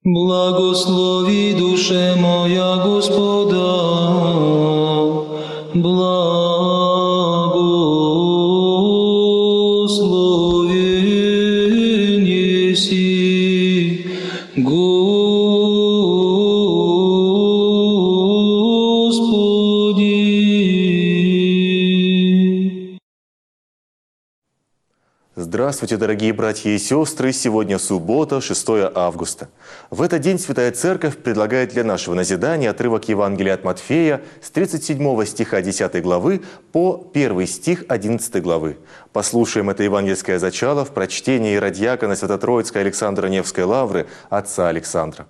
Благослови, душе моя, Господа, благословен еси, Господи. Здравствуйте, дорогие братья и сестры! Сегодня суббота, 6 августа. В этот день Святая Церковь предлагает для нашего назидания отрывок Евангелия от Матфея с 37 стиха 10 главы по 1 стих 11 главы. Послушаем это евангельское зачало в прочтении иеродьякона Свято-Троицкой Александра Невской лавры отца Александра.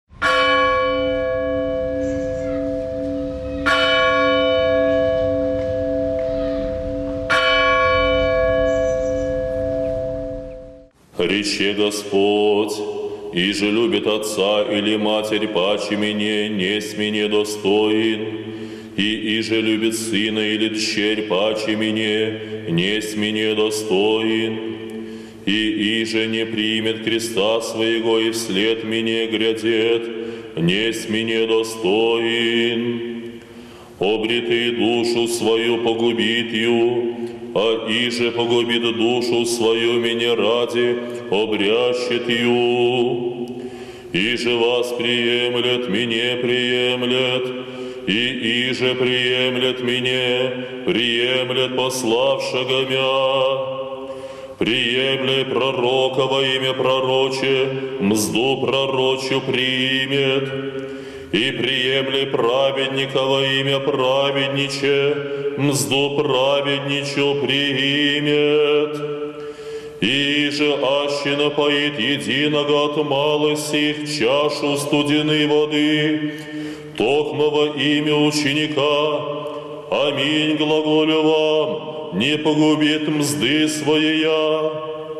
Рече Господь, иже любит отца или матерь паче мне, несть мне достоин, и иже любит сына или дщерь паче мне, несть мне достоин, и иже не примет креста своего и вслед мне грядет, несть мне достоин. Обретый душу свою погубит ю, а иже погубит душу свою меня ради, обрящет ю. Иже вас приемлет, мне приемлет, и иже приемлет мне, приемлет пославшего мя. Приемля пророка во имя пророче, мзду пророчу примет. И приемли праведника во имя праведниче, мзду праведничу примет. И же аще напоит единого от малых сих чашу студеной воды, токмо во имя ученика, аминь глаголю вам, не погубит мзды своя.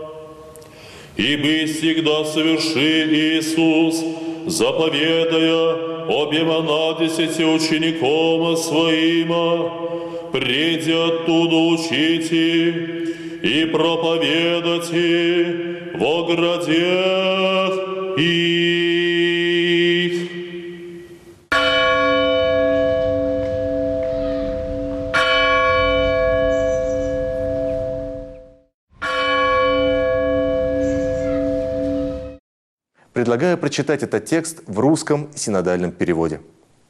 Ибо всегда соверши Иисус, заповедая обема на 10 учеником своим, приди оттуда учите и проповедайте во градях их. Предлагаю прочитать этот текст в русском синодальном переводе.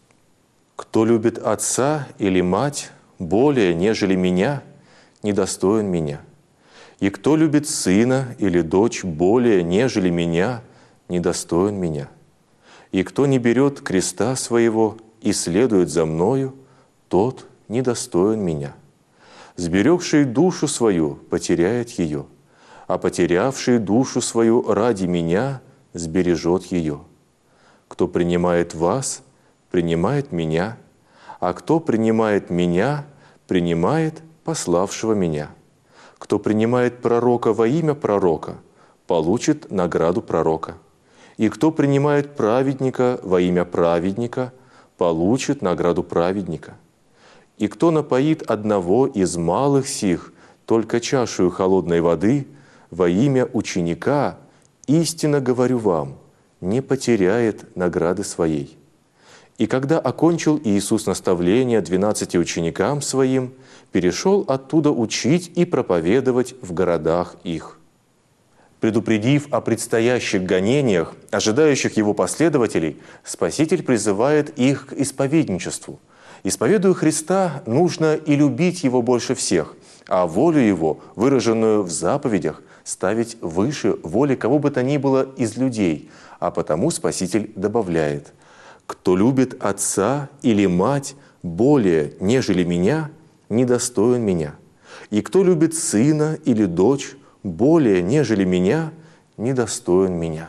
«Кто любит отца или мать более, нежели меня, недостоин меня. И кто любит сына или дочь более, нежели меня, недостоин меня. И кто не берет креста своего и следует за мною, тот недостоин меня. Сберегший душу свою потеряет ее, а потерявший душу свою ради меня сбережет ее. Кто принимает вас, принимает меня, а кто принимает меня, принимает пославшего меня. Кто принимает пророка во имя пророка, получит награду пророка. И кто принимает праведника во имя праведника, получит награду праведника. И кто напоит одного из малых сих только чашею холодной воды во имя ученика, истинно говорю вам, не потеряет награды своей». И когда окончил Иисус наставление 12 ученикам Своим, перешел оттуда учить и проповедовать в городах их. Предупредив о предстоящих гонениях, ожидающих Его последователей, Спаситель призывает их к исповедничеству. Исповедуя Христа, нужно и любить Его больше всех, а волю Его, выраженную в заповедях, ставить выше воли кого бы то ни было из людей, а потому Спаситель добавляет: «Кто любит отца или мать более, нежели меня, недостоин меня. И кто любит сына или дочь более, нежели меня, недостоин меня».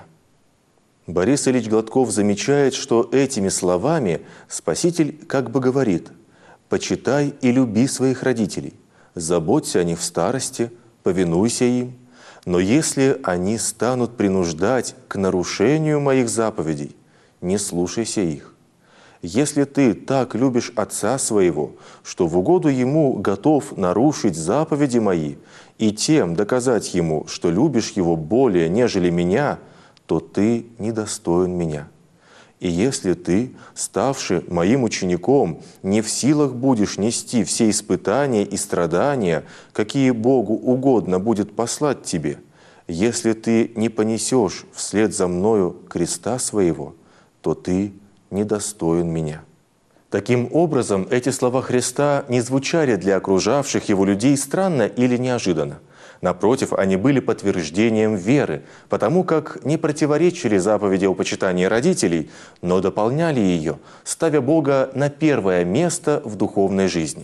Борис Ильич Гладков замечает, что этими словами Спаситель как бы говорит: «Почитай и люби своих родителей, заботься о них в старости, повинуйся им. Но если они станут принуждать к нарушению моих заповедей, не слушайся их. Если ты так любишь отца своего, что в угоду ему готов нарушить заповеди мои и тем доказать ему, что любишь его более, нежели меня, то ты недостоин меня. И если ты, ставший моим учеником, не в силах будешь нести все испытания и страдания, какие Богу угодно будет послать тебе, если ты не понесешь вслед за мною креста своего, то ты недостоин меня». Таким образом, эти слова Христа не звучали для окружавших его людей странно или неожиданно. Напротив, они были подтверждением веры, потому как не противоречили заповеди о почитании родителей, но дополняли ее, ставя Бога на первое место в духовной жизни.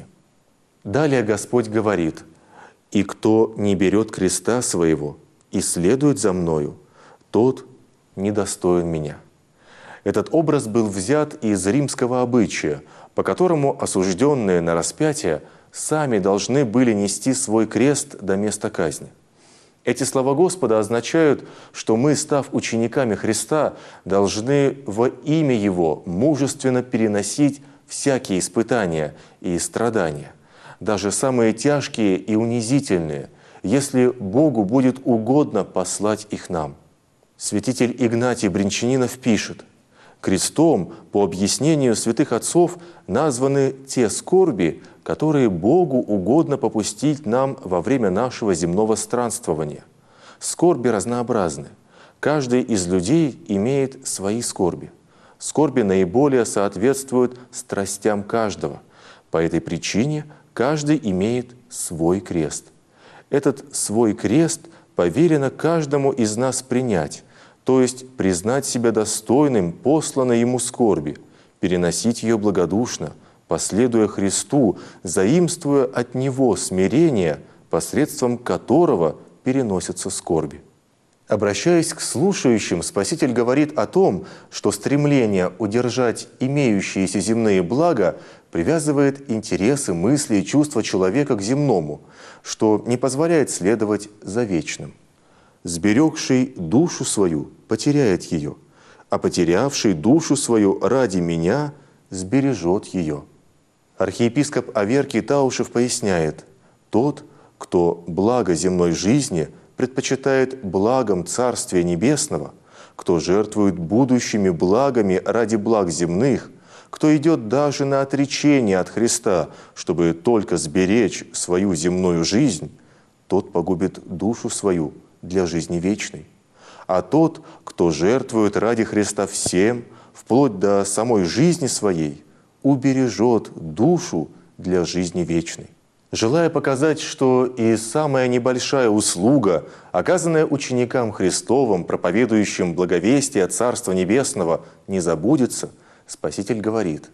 Далее Господь говорит: «И кто не берет креста своего и следует за мною, тот недостоин меня». Этот образ был взят из римского обычая, по которому осужденные на распятие сами должны были нести свой крест до места казни. Эти слова Господа означают, что мы, став учениками Христа, должны во имя Его мужественно переносить всякие испытания и страдания, даже самые тяжкие и унизительные, если Богу будет угодно послать их нам. Святитель Игнатий Бринчанинов пишет: «Крестом, по объяснению святых отцов, названы те скорби, которые Богу угодно попустить нам во время нашего земного странствования. Скорби разнообразны. Каждый из людей имеет свои скорби. Скорби наиболее соответствуют страстям каждого. По этой причине каждый имеет свой крест. Этот свой крест повелено каждому из нас принять, то есть признать себя достойным посланной ему скорби, переносить ее благодушно, последуя Христу, заимствуя от Него смирение, посредством которого переносятся скорби». Обращаясь к слушающим, Спаситель говорит о том, что стремление удержать имеющиеся земные блага привязывает интересы, мысли и чувства человека к земному, что не позволяет следовать за вечным. «Сберегший душу свою потеряет ее, а потерявший душу свою ради меня сбережет ее». Архиепископ Аверкий Таушев поясняет: «Тот, кто благо земной жизни предпочитает благом Царствия Небесного, кто жертвует будущими благами ради благ земных, кто идет даже на отречение от Христа, чтобы только сберечь свою земную жизнь, тот погубит душу свою для жизни вечной. А тот, кто жертвует ради Христа всем, вплоть до самой жизни своей, убережет душу для жизни вечной». Желая показать, что и самая небольшая услуга, оказанная ученикам Христовым, проповедующим благовестие Царства Небесного, не забудется, Спаситель говорит: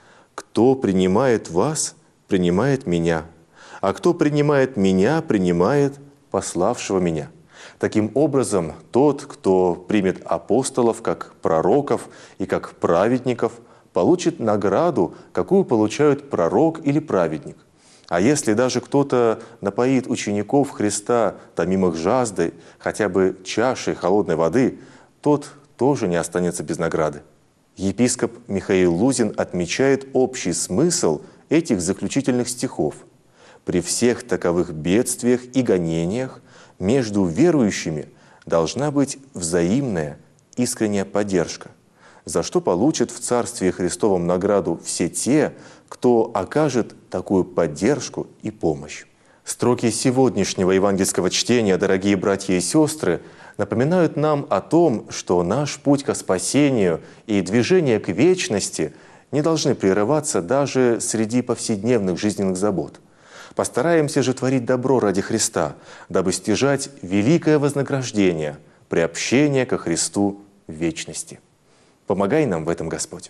«Кто принимает вас, принимает меня, а кто принимает меня, принимает пославшего меня». Таким образом, тот, кто примет апостолов как пророков и как праведников, получит награду, какую получают пророк или праведник. А если даже кто-то напоит учеников Христа, томим их жаждой, хотя бы чашей холодной воды, тот тоже не останется без награды. Епископ Михаил Лузин отмечает общий смысл этих заключительных стихов. «При всех таковых бедствиях и гонениях между верующими должна быть взаимная, искренняя поддержка, за что получат в Царстве Христовом награду все те, кто окажет такую поддержку и помощь». Строки сегодняшнего евангельского чтения, дорогие братья и сестры, напоминают нам о том, что наш путь ко спасению и движение к вечности не должны прерываться даже среди повседневных жизненных забот. Постараемся же творить добро ради Христа, дабы стяжать великое вознаграждение, приобщение ко Христу в вечности. Помогай нам в этом, Господь.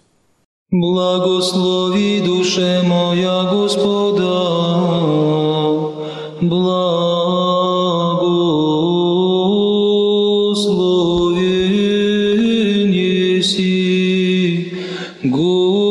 Благослови душе моя Господа, благословен еси,